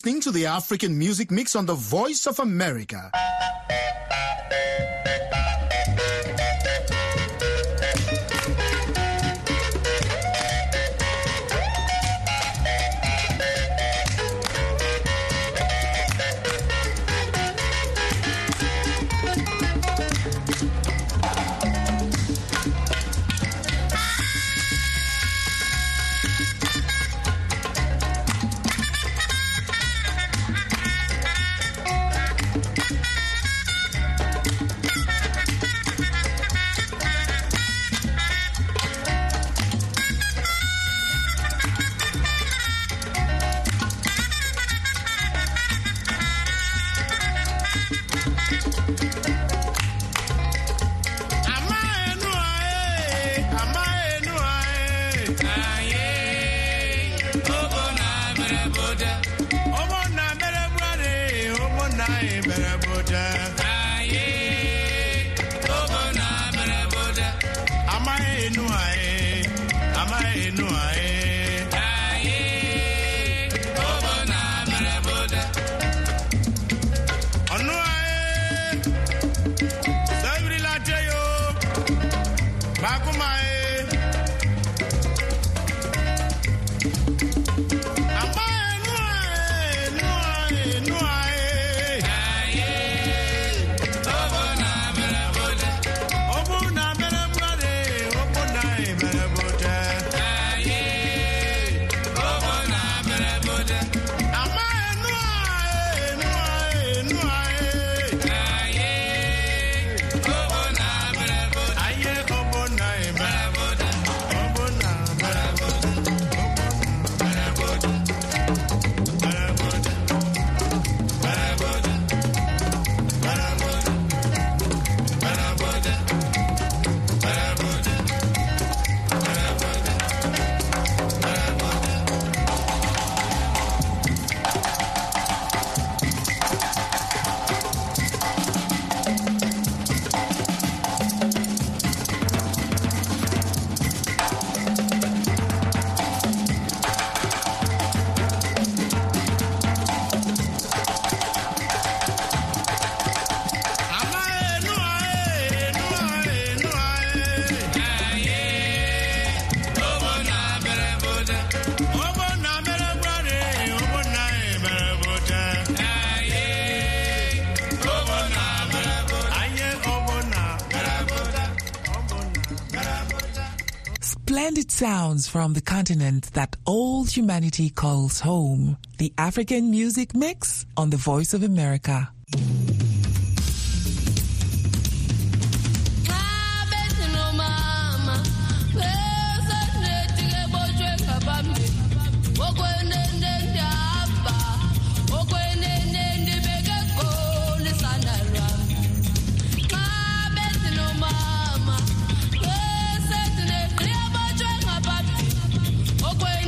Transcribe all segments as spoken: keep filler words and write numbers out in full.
listening to the African Music Mix on the Voice of America. Splendid sounds from the continent that all humanity calls home. The African Music Mix on the Voice of America.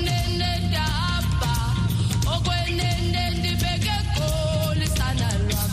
Sana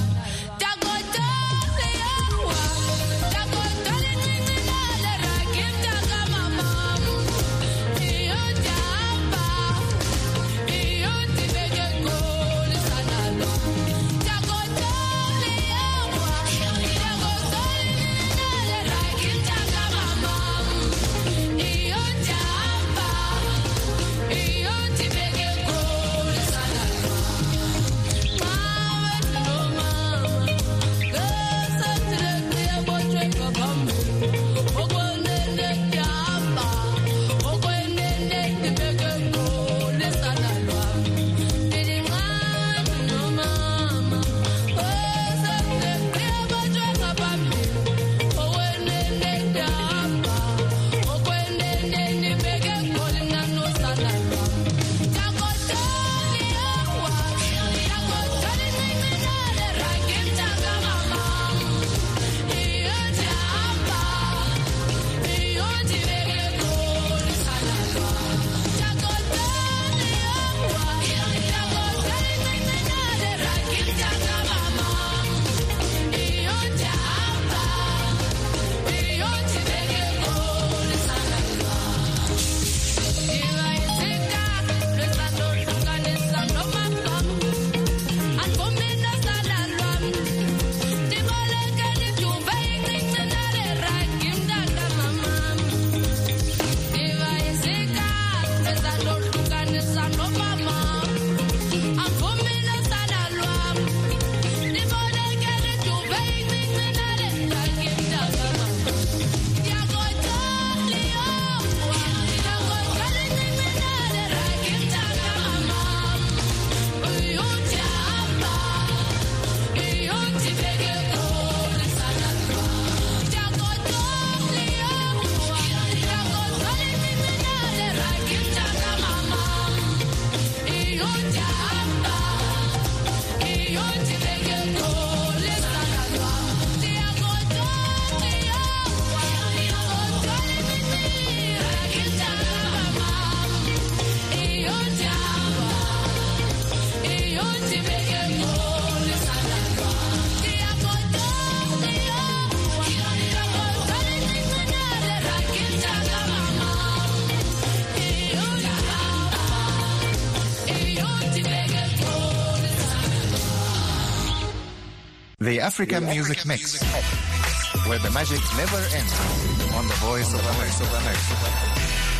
The African Music Mix, where the magic never ends, on the Voice of America.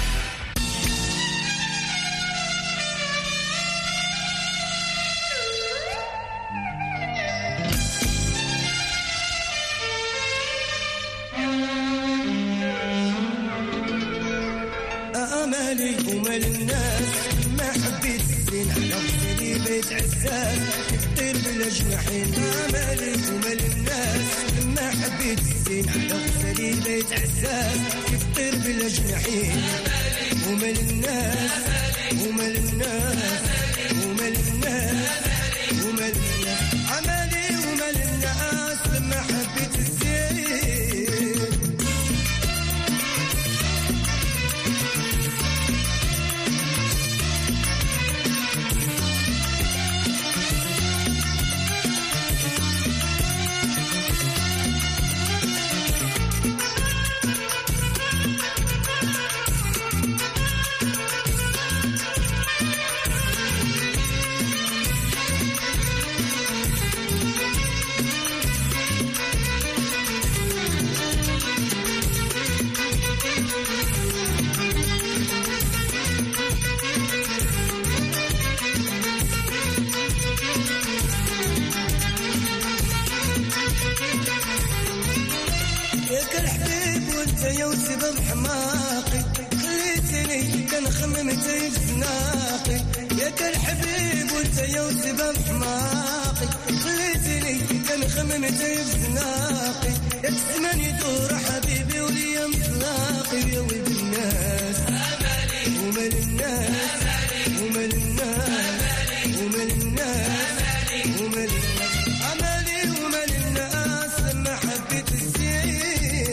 أمالي ومال الناس ما حبيت الزين على غزالي بيت عزاز يطير بلا جناحين. أمالي ومال الناس ما حبيت الزين على غزالي بيت عزاز يطير بلا جناحين. ومال الناس ومال الناس ومال الناس ومال الناس. أمالي ومال الناس ما حبيت الزين. يا وسبب حماقي خليتني كان خممتي في زناقي. ياك الحبيب وانت يا وسبب حماقي خليتني كان خممتي في زناقي. ياك الزمان يدور حبيبي وليا مطلاقي. يا ولد الناس ومال الناس ومال الناس ومال الناس ومال الناس. أمالي ومال الناس لما حبيت الزين.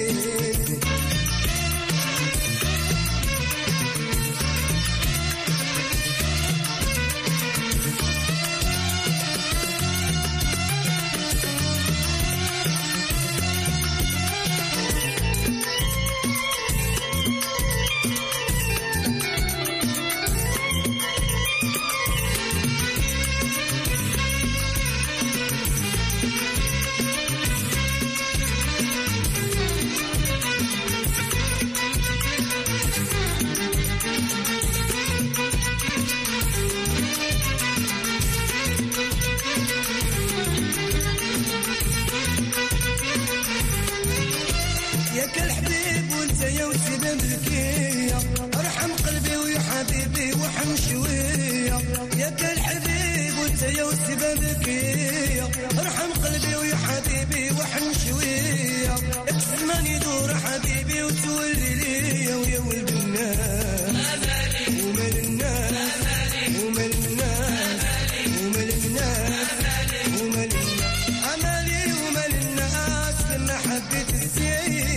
ياك الحبيب وانت يا وسبب الكية ارحم قلبي ويا حبيبي وحن شوية. ياك الحبيب وانت يا وسبب الكية ارحم قلبي ويا حبيبي وحن شوية. ياك الزمان يدور حبيبي وتولي ليا. ويا ولد الناس ومال الناس ومال الناس ومال الناس ومال الناس. أمالي ومال الناس لما حبيت الزين.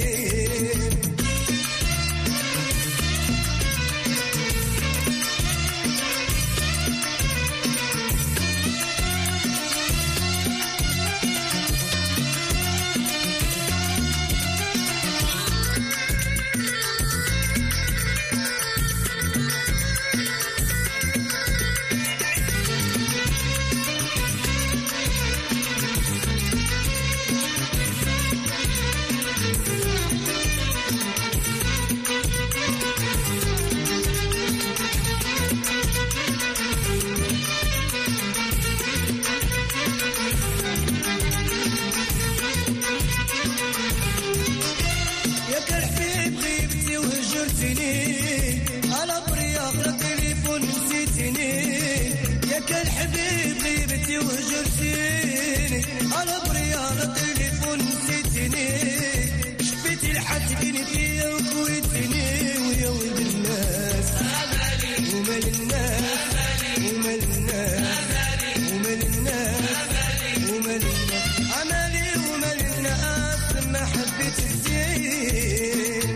ياك الحبيب غيبتي وهجرتني على برياق التليفون نسيتني. ياك الحبيب غيبتي وهجرتيني على برياق التليفون نسيتني. شفيتي الحاسبين فيا وكويتني. ويا ولد الناس ومال الناس ومال الناس ومال الناس ومال الناس. أمالي ومال الناس ما حبيت الزين.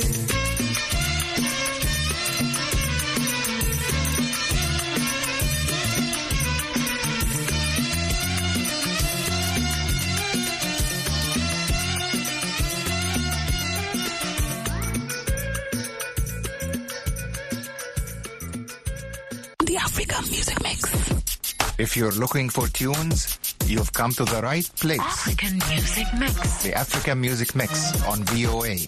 If you're looking for tunes, you've come to the right place. African Music Mix. The African Music Mix on V O A.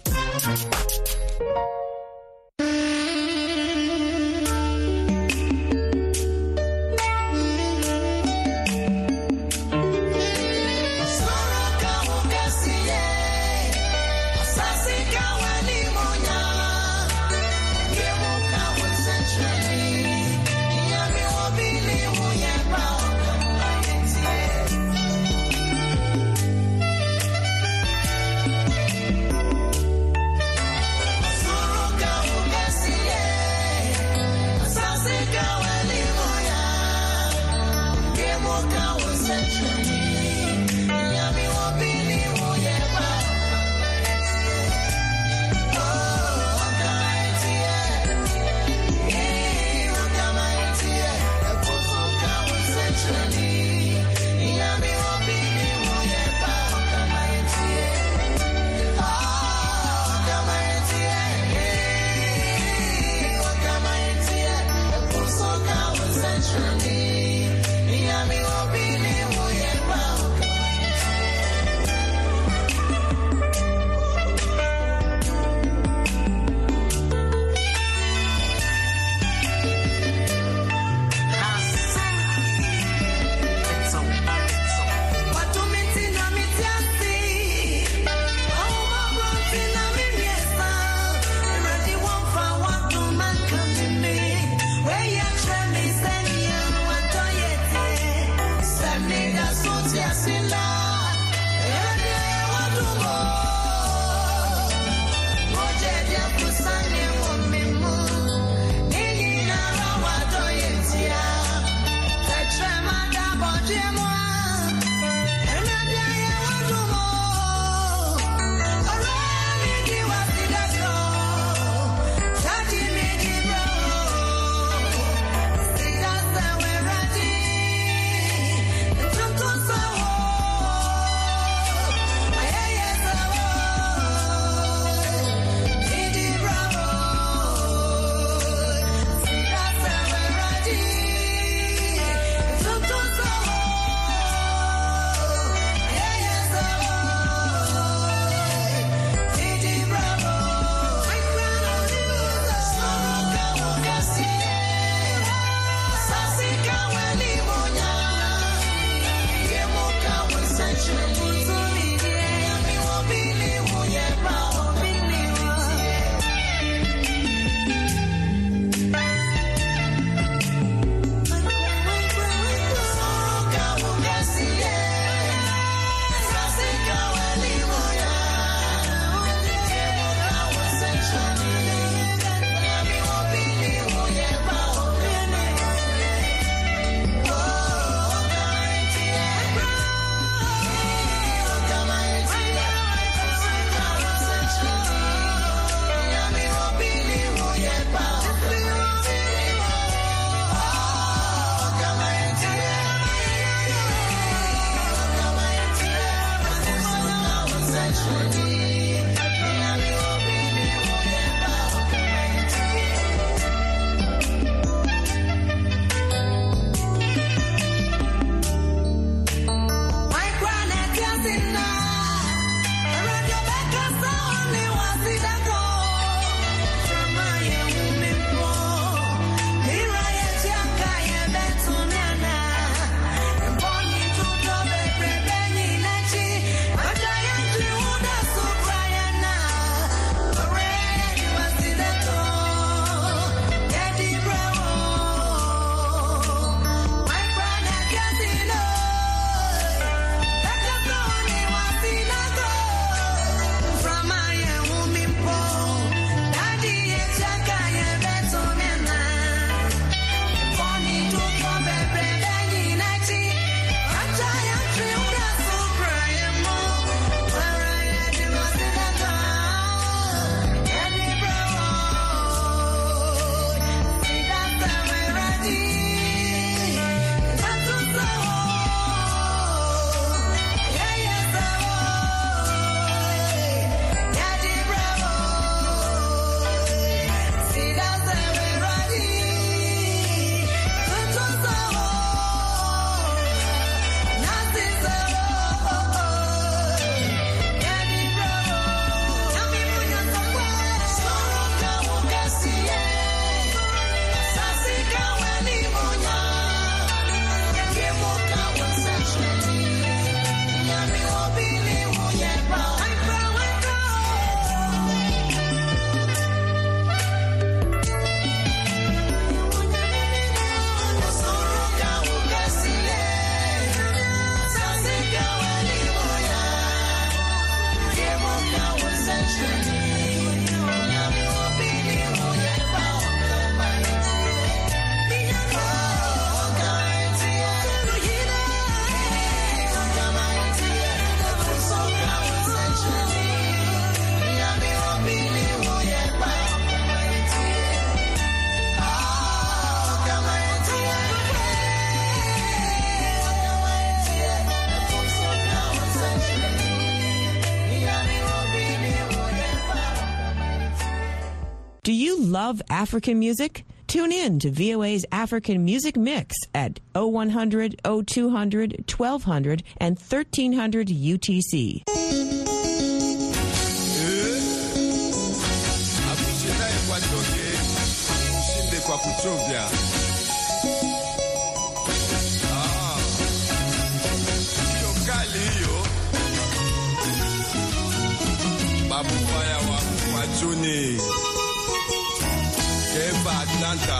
Do you love African music? Tune in to V O A's African Music Mix at oh one hundred, oh two hundred, twelve hundred, and thirteen hundred U T C. Babu Fire wa Juni Keba Atlanta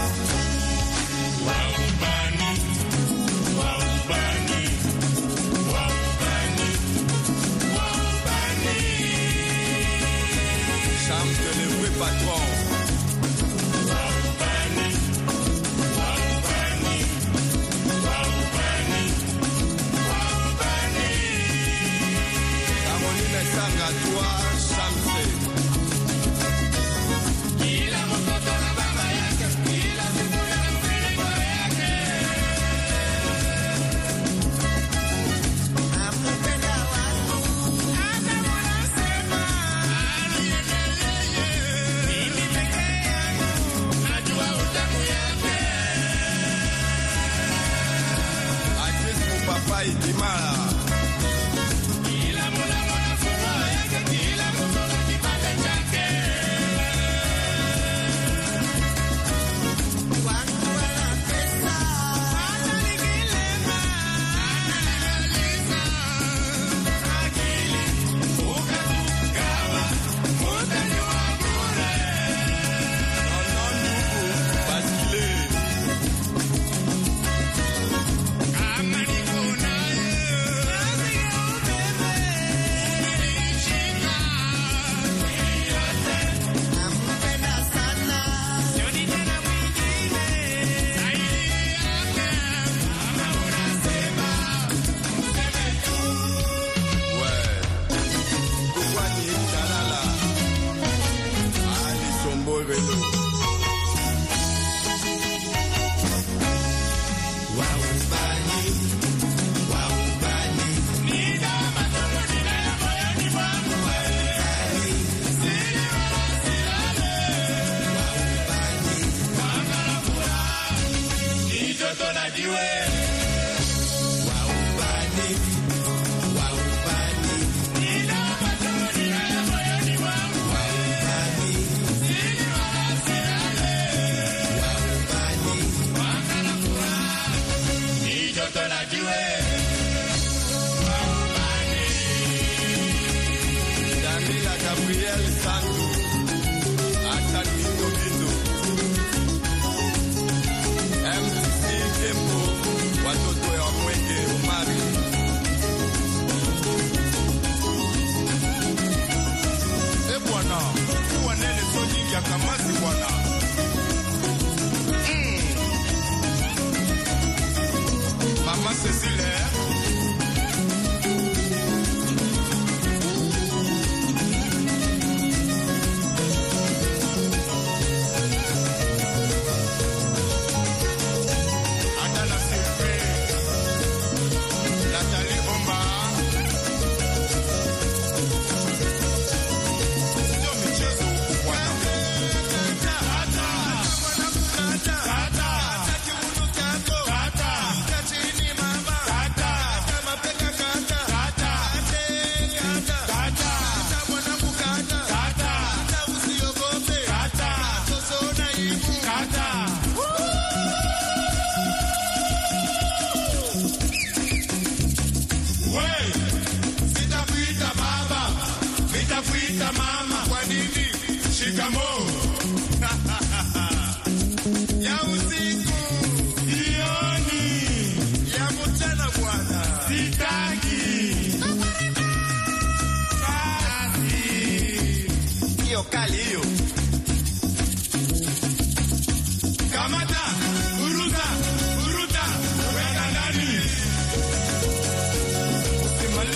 Waubani Waubani Waubani Waubani Chambre de le vrai patron Waubani Waubani Waubani Waubani Amonine Sanga toi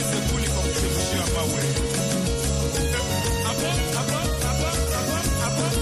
Abo, abo, abo, abo, abo.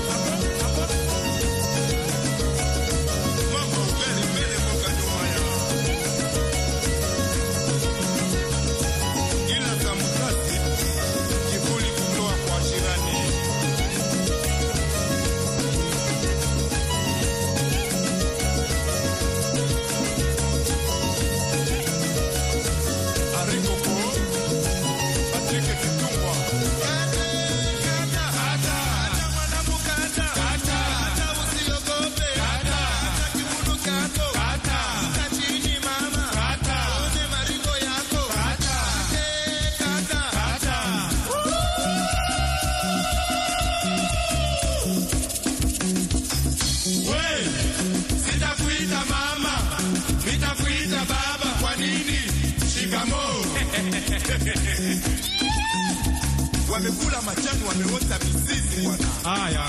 Wamekula majani, wameota mizizi bwana. Haya.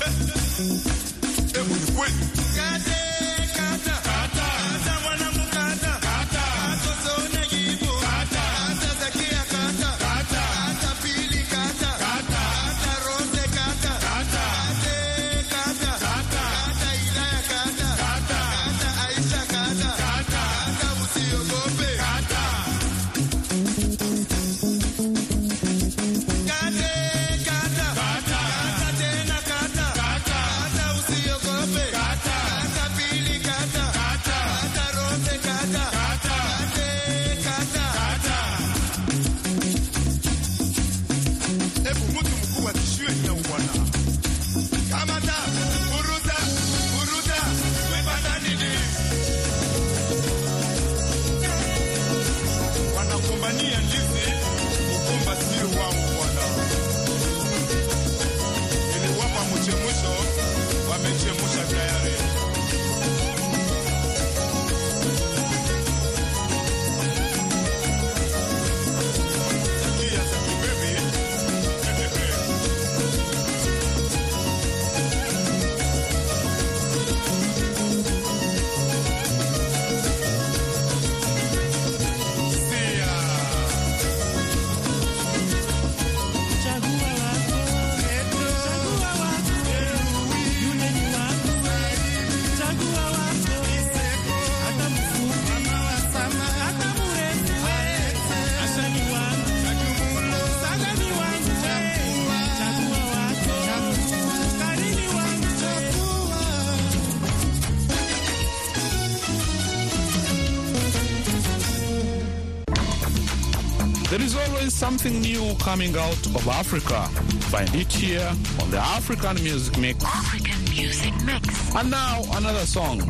Hebu ni kweli. Kate, kata, kata, kata mwanangu kata, kata, kata zone gibo, kata, kata zakia kata, kata, kata pili kata, kata, kata rose kata, kata, kata, kata, kata Ilaya kata, kata, kata Aisha kata, kata, kata usiogope, kata. There is always something new coming out of Africa. Find it here on the African Music Mix. African Music Mix. And now, another song.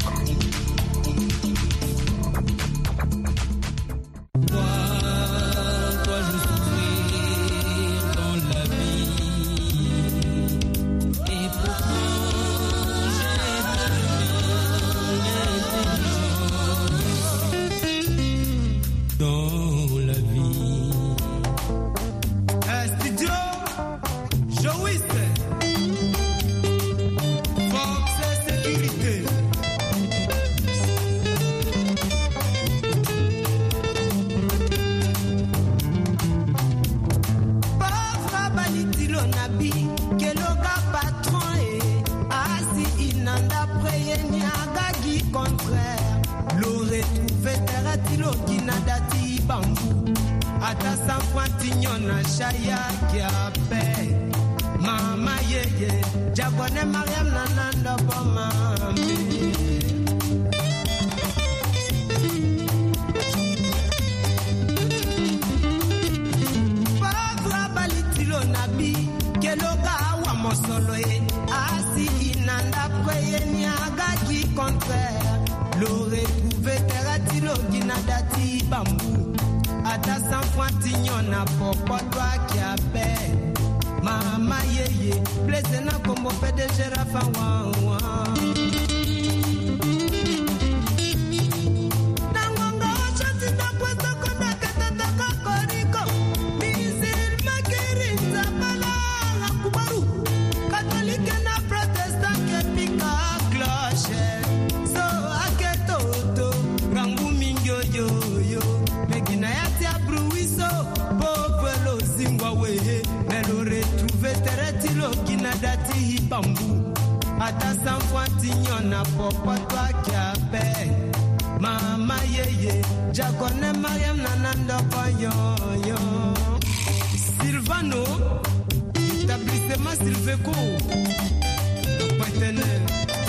Silvano, établissement Silveco, partenaire.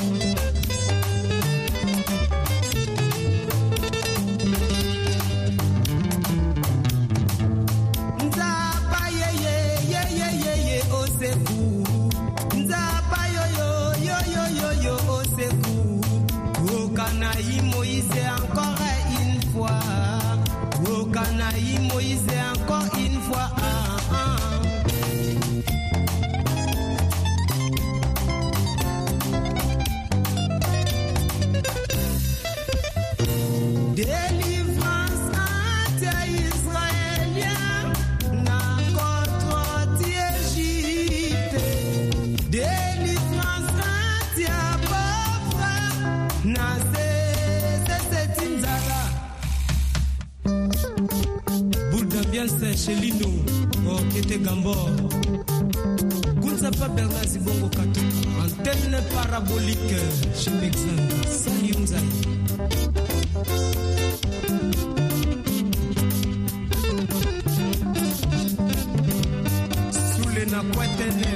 Nzapa ye ye ye ye ye ye oseku. Nzapa yo yo yo yo yo yo oseku. Okanaï Moïse encore une fois. Okanaï Moïse encore une fois. Ah, ah. Délivrance à Taï. ambiance chez Lino, oh, Kété Gambor. Gounzapa Bernard Zibongo Katoka, antenne parabolique chez Bexan, Salut Mzaï. Soule na Kwatene.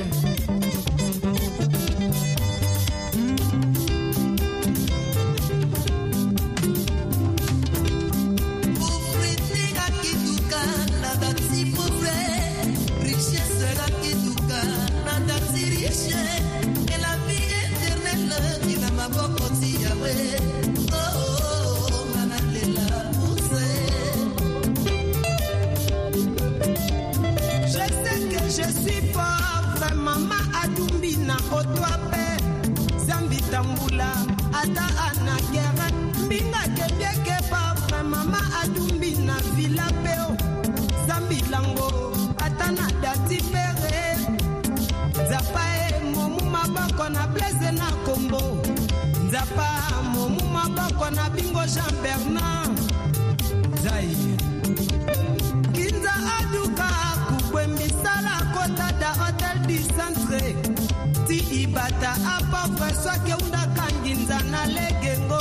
Ata anakera mbinga kebeke pa mama adumbi na villa peo zambi lango ata na dati pere zapa e momu mabako na blaze na kombo zapa momu mabako na bingo Jean Bernard zai kinza aduka kukwembi sala kota da hotel du centre ti ibata apa faswa ke unda kanginza na legengo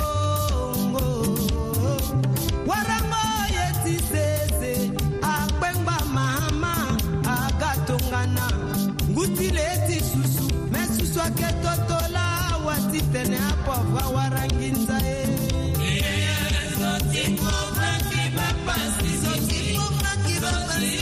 warango yeti sese akpengba mama agatongana ngutileti susu mesusu aketotola watitene apa va waranginza e zoti kobra ki bapasi zoti kobra ki bapasi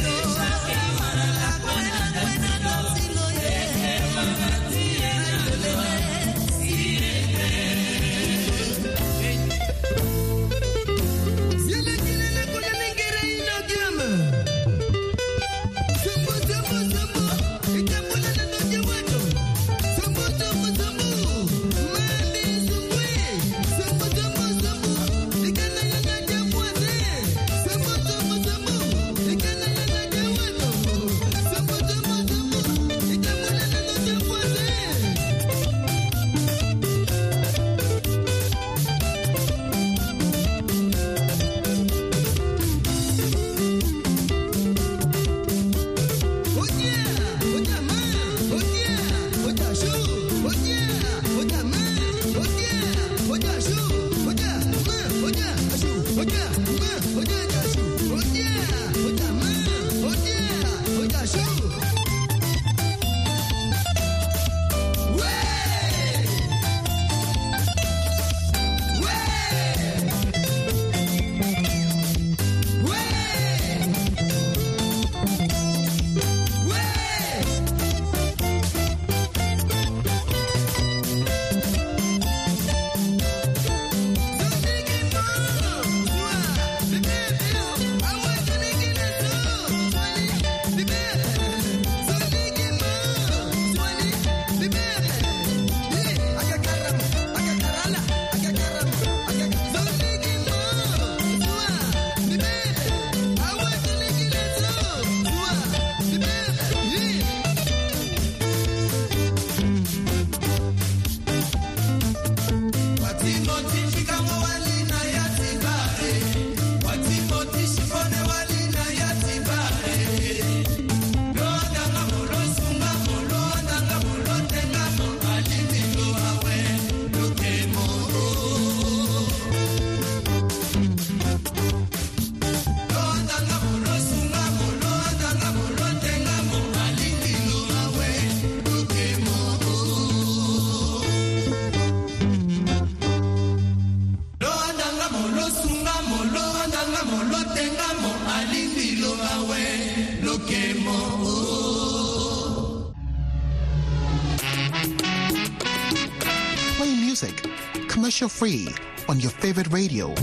Commercial-free on your favorite radio.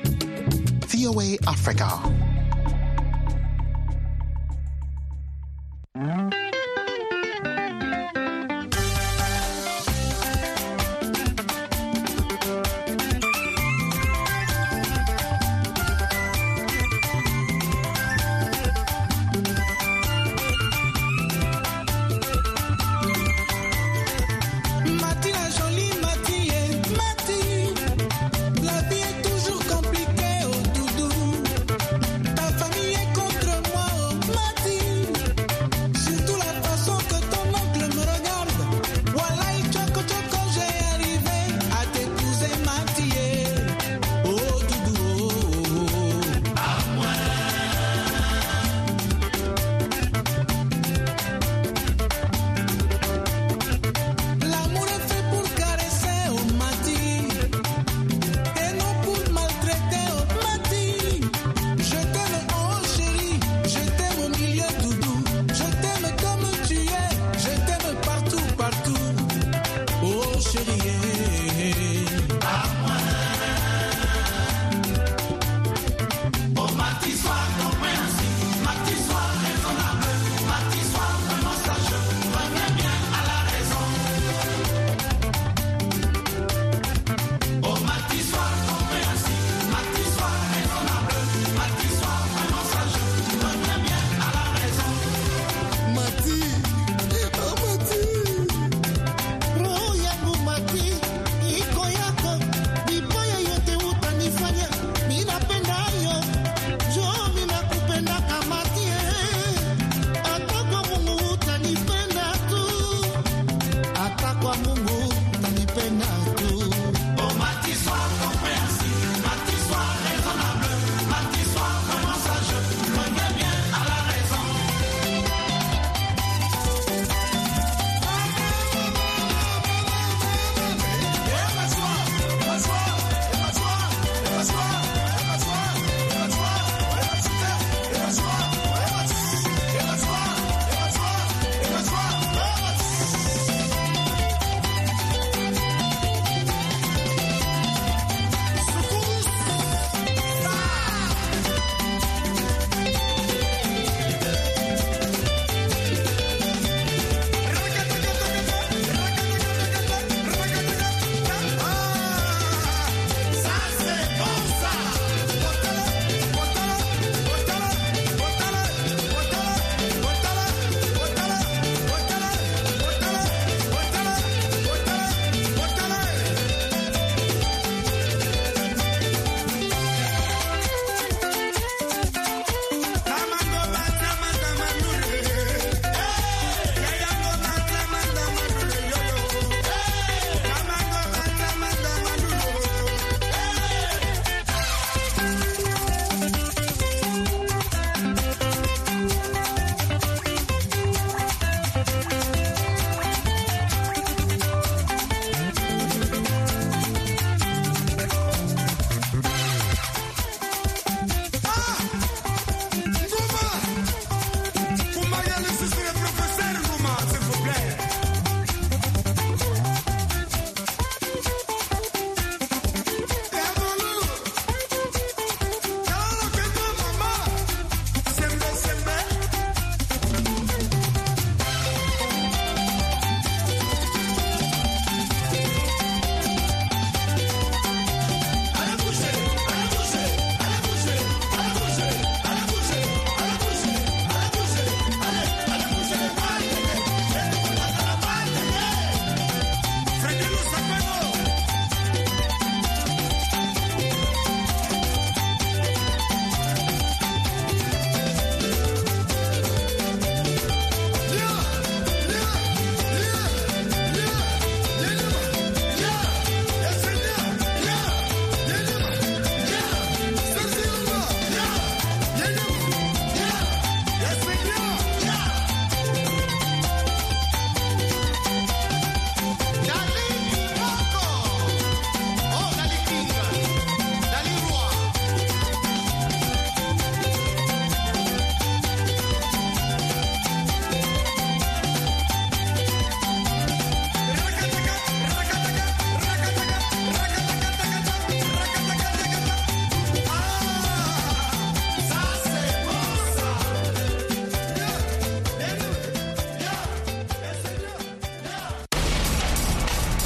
V O A Africa. La vie est toujours compliquée, oh doudou.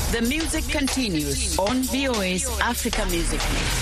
The music continues on V O A's Africa Music Mix.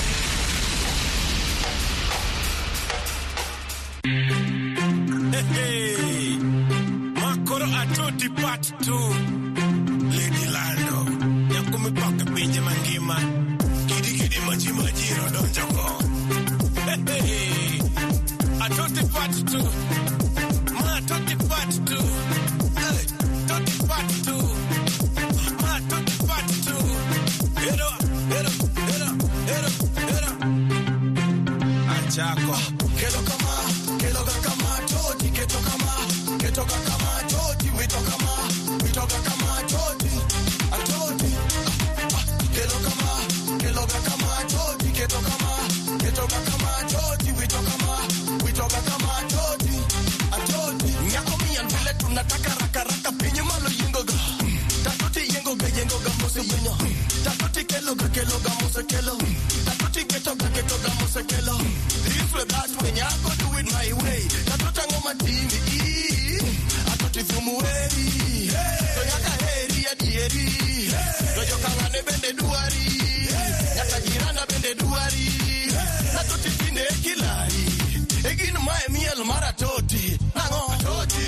Hey, Makoro Atoti Part two. Lady Lando. Yakumi Paka Pinja Mangima. Kidi Kidi Maji Majiro Donjoko. Hey, Atoti Part two. Ma Atoti Part two. Hey, Atoti Part two. Ma Atoti Part two. Hero, hero, hero, hero, hero. Achako. Kelo kama, kelo kama, toti, keto kama, keto kama, toti, wito kama, wito kama, toti, atoti. Kelo kama, kelo kama, toti, keto kama, keto kama, toti, wito kama, wito kama, toti, atoti. Nyako mia vile tunataka raka raka penye malo yengo ga. Tatoti yengo ga yengo ga mose yengo. Tatoti kelo ga kelo ga mose kelo. Tatoti keto ga keto ga mose kelo. This way that way nyako do it my way. Tatota ngoma timi. Atoti fumu eri. So yaka heri ya dieri. So yoka ngane bende duari. Yaka jirana bende duari. Tatoti tine kilari. Egin mae miel mara toti. Nango atoti.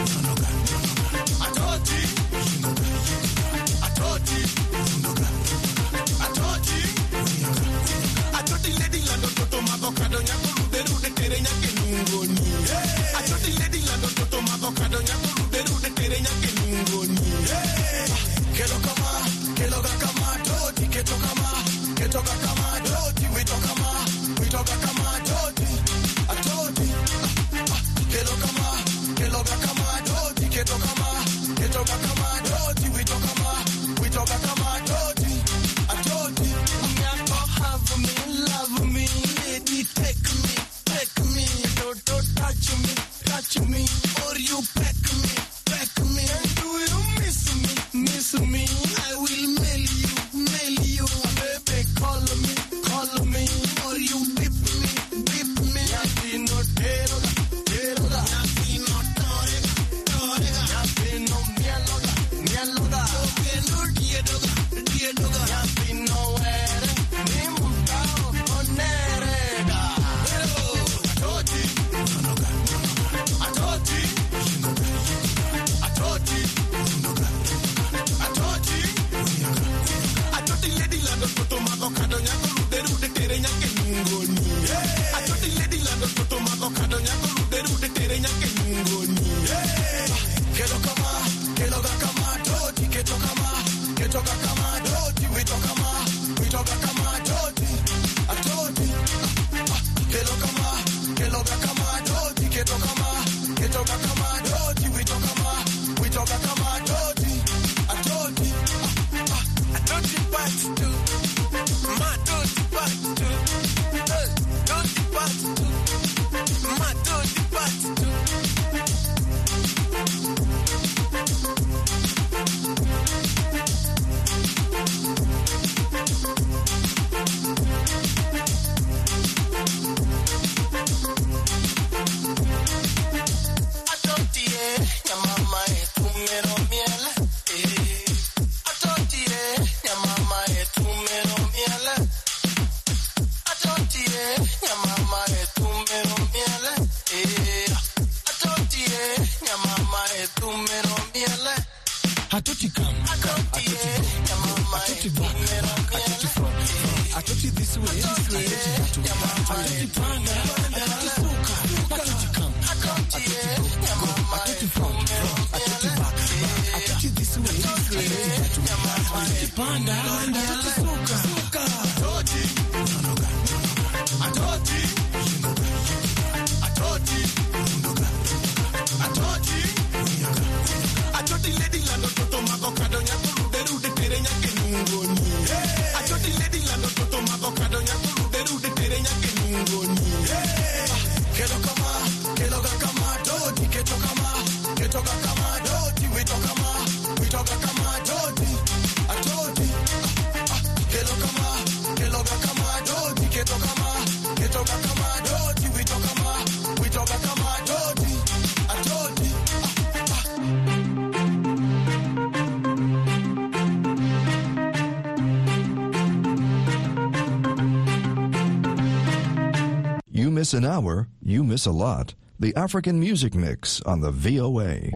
Atoti. Atoti. Atoti. Atoti lady lando toto mabokado nyako ruderu de tere nyake nungoni. Atoti lady lando toto mabokado nyako ruderu de tere nyake nungoni. Kelo kama, kelo kama toti, keto kama, keto kama toti, wito kama, wito kama toti, atoti. Kelo kama, kelo kama toti, keto kama, keto kama toti, wito kama, wito kama toti, atoti. Nyako have me, love me, lady take me, take me, don't, don't touch me, touch me, or you peck me, peck me. And do you miss me, miss me? I will mail you, mail you, baby, call me, call me, or you dip me, dip me. Yati no teroga, teroga, yati no torega, torega, yati no mieloga, mieloga, yoke no diedoga, diedoga, yati no ere, ni mutao, onerega. Atoti, atoti, atoti, atoti, atoti lady lando toto mabokado nyako ruderu de tere nyake nungoni. Atoti lady lando toto mabokado nyako ruderu de tere nyake nungoni. Kelo kama, kelo kama toti, keto kama, keto kama toti, wito kama, wito kama toti, atoti. Kelo kama, kelo kama toti, keto kama, keto kama toti, wito kama, wito kama toti, atoti. Atoti part two, ma toti part two, hey, toti part two, ma toti part two. Atoti eh, ya mama eh, tumero miele eh. Atoti eh, ya mama eh, tumero miele. Atoti eh, ya mama eh, tumero miele eh. Atoti eh, ya mama eh, tumero miele. Atoti come, atoti eh, ya mama eh, tumero miele. Atoti this way, this way, ya mama eh, panga, atoti suka, atoti come, atoti eh, ya mama eh, tumero miele. Atoti this way, this way, ya mama eh, panga, atoti suka, suka, atoti, atoti, atoti, atoti, atoti lady lando toto mabokado miss an hour, you miss a lot. The African Music Mix on the V O A.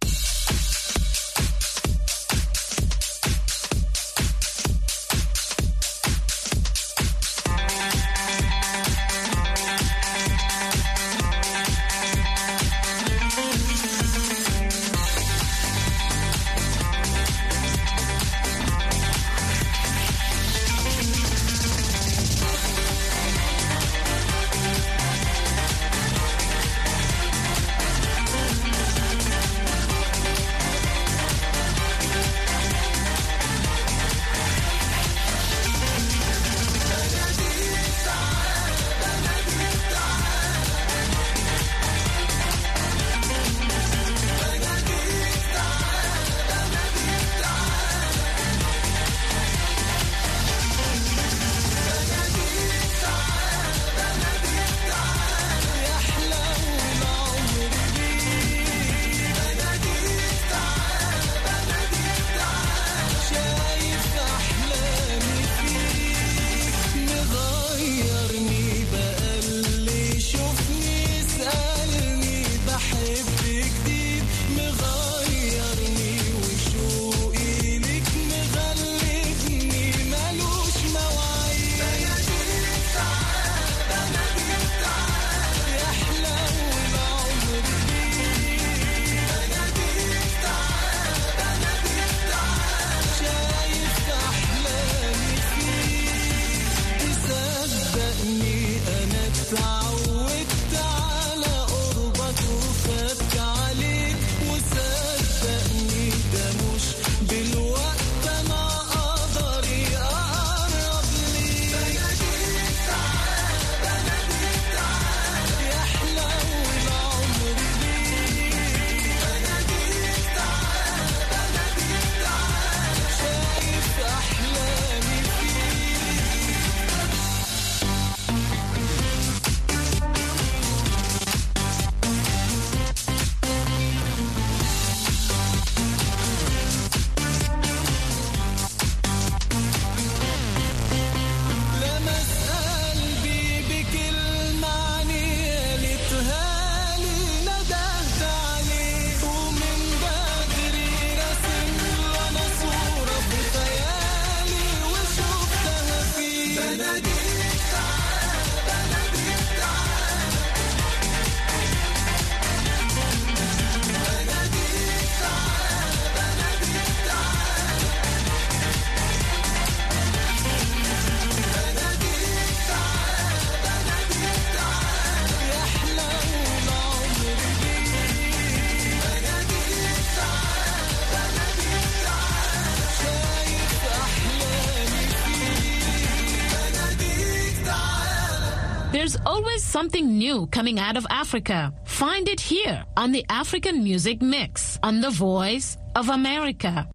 There's always something new coming out of Africa. Find it here on the African Music Mix on the Voice of America.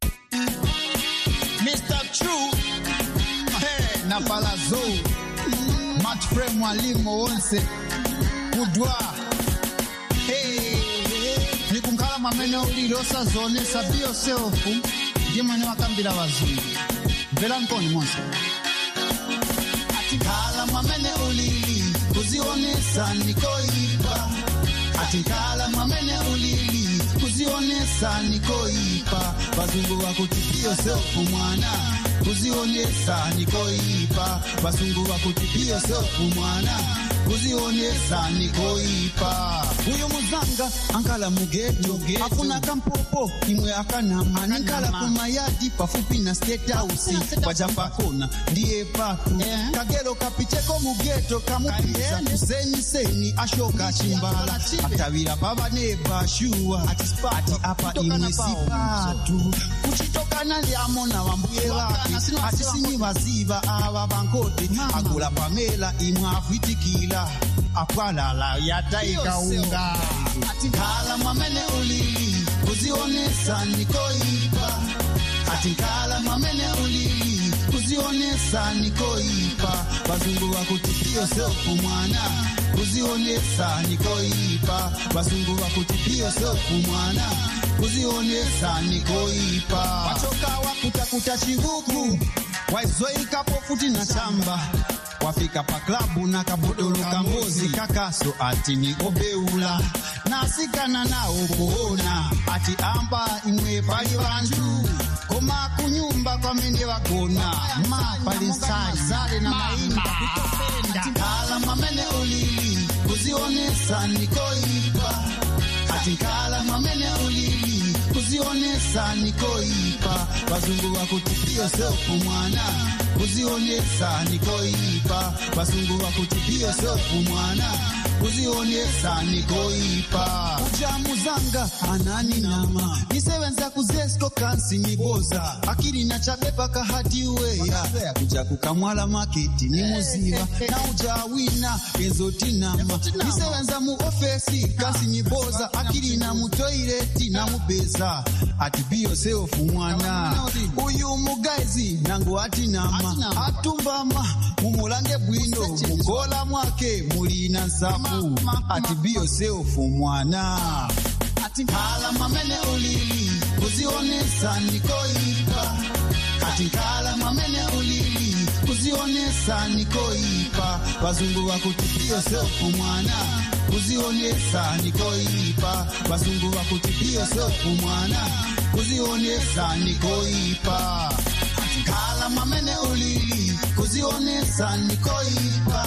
Mister True, hey, Napalazo, Match Frame Mwalimu Onse, Udwa, hey, Nikunkala mamene ulirosa zone sabio selfu, Jimani wakambira wazuri, Velankoni Monse. Atikala mamene ulili, kuzionesa nikoipa. Atikala mamene ulili, kuzionesa nikoipa. Bazungu wakutipio selfu mwana, kuzionesa nikoipa. Bazungu wakutipio selfu mwana, kuzionesa nikoipa. Uyo muzanga ankala mugeto, afuna kampopo imwe akanama. Ankala kumayadi pafupi na state house, wajapa kona ndiye patu. Kagero kapiteko mugeto kamupisa, kuseni seni ashoka chimbala. Atawira baba neba shua, ati apa imwe sipatu. Kuchitoka nali amona wambuye waki, ati sini waziva awa bankote. Agula pamela imwe afitikila, apwala la yataika unga. Atikala mamene ulili, kuzionesa nikoipa. Atikala mamene ulili, kuzionesa nikoipa. Bazungu wakutipio selfu mwana, kuzionesa nikoipa. Bazungu wakutipio selfu mwana, kuzionesa nikoipa. Wachoka wakutakuta chihuku, waizoika pofuti na chamba. wafika pa klabu na kabudolo kambozi kakaso ati ni obeula nasikana nao kuona ati amba imwe pali bantu koma kunyumba kwa mende wakona ma pali sare na maini kupenda kala mamene ulili kuzionesa nikoipa ati kala mamene ulili kuzionesa nikoipa wazungu wakutipio sofu mwana kuzionesa nikoipa wazungu wakutipio sofu mwana kuzionesa nikoipa ujamuzanga anani nama nisewenza kuzesko kansi niboza akili na chabeba kahati uweya kuja kukamwala maketi ni muziva na ujawina enzoti nama nisewenza mu ofesi kansi niboza akili na mutoileti na mubeza atibio seofu mwana uyu mugaizi nangu ati nama atumbama mumulange bwindo mukola mwake mulina nsafu ati bio seofu mwana ati kala mamene ulili kuzionesa nikoipa ati kala mamene ulili kuzionesa nikoipa wazungu wakutipio seofu mwana kuzionesa nikoipa wazungu wakutipio seofu mwana kuzionesa nikoipa ati kala mamene ulili kuzionesa nikoipa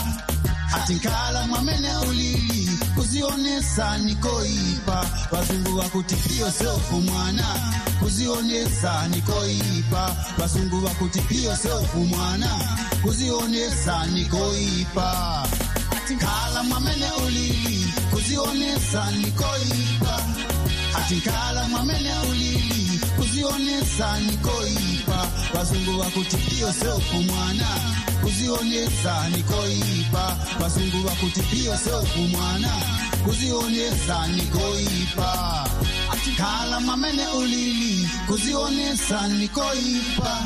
atikala mamene ulili kuzionesa nikoipa wazungu wakutipio sofu mwana kuzionesa nikoipa wazungu wakutipio sofu mwana kuzionesa nikoipa atikala mamene ulili kuzionesa nikoipa atikala mamene ulili kuzionesa nikoipa wazungu wakutipio sofu mwana kuzionesa nikoipa wazungu wakutipio sofu mwana kuzionesa nikoipa atikala mamene ulili kuzionesa nikoipa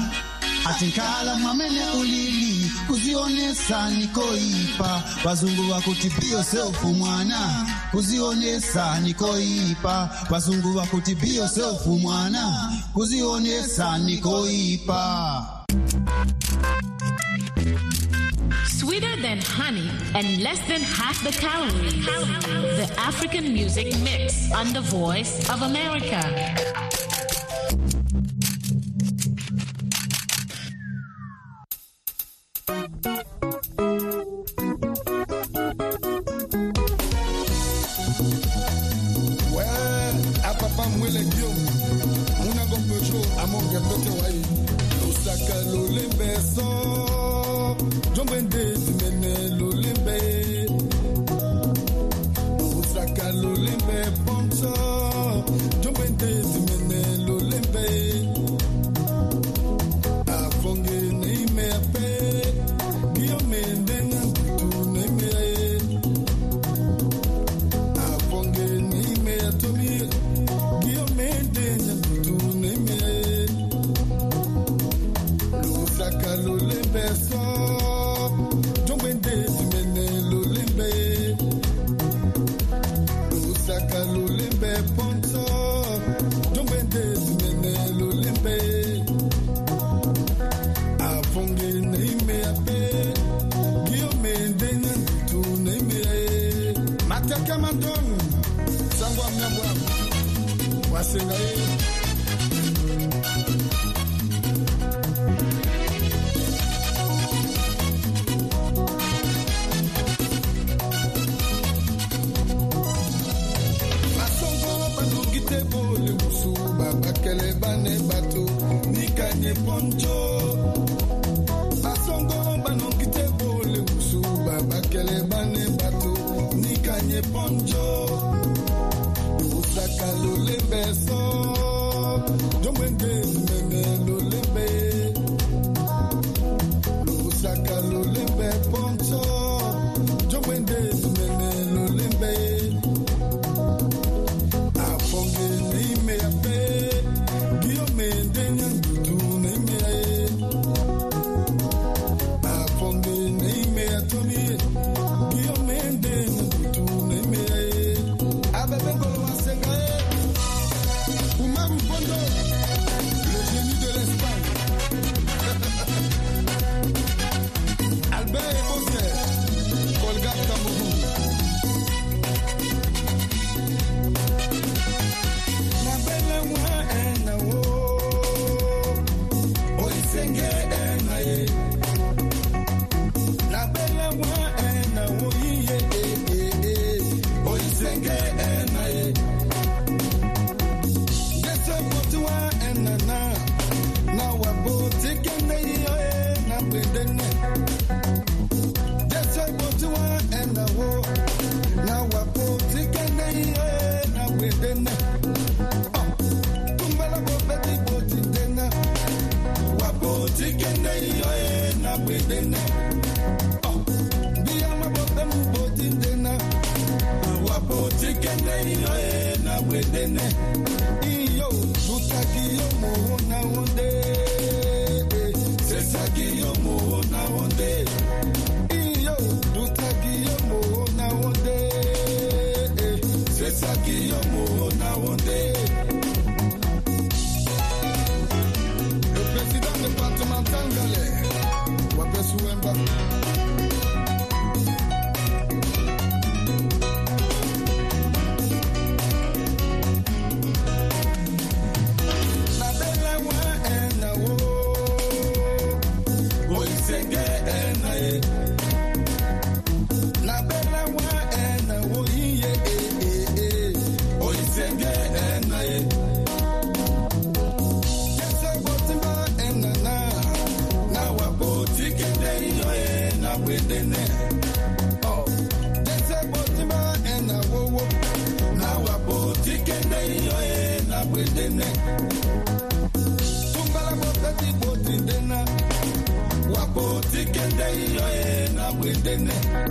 atikala mamene ulili kuzionesa nikoipa wazungu wakutipio sofu mwana kuzionesa nikoipa wazungu wakutipio sofu mwana kuzionesa nikoipa. Sweeter than honey and less than half the calories. The African Music Mix on the Voice of America. Uma wedene. Oh, tumbala bobeti boti dena. Waboti kende yoe na wedene. Oh, biyama botem boti dena. Waboti kende yoe na wedene. Iyo, tutaki yo mo na onde. Sesaki yo mo na onde. Iyo, tutaki yo mo na onde. Sesaki yo mo na onde. Le président départemental Galé, Wapé Souemba. Oh, dese botima ena wowo. Na waboti kende yoe na wedene. Tumbala boti boti dena. Waboti kende yoe na wedene.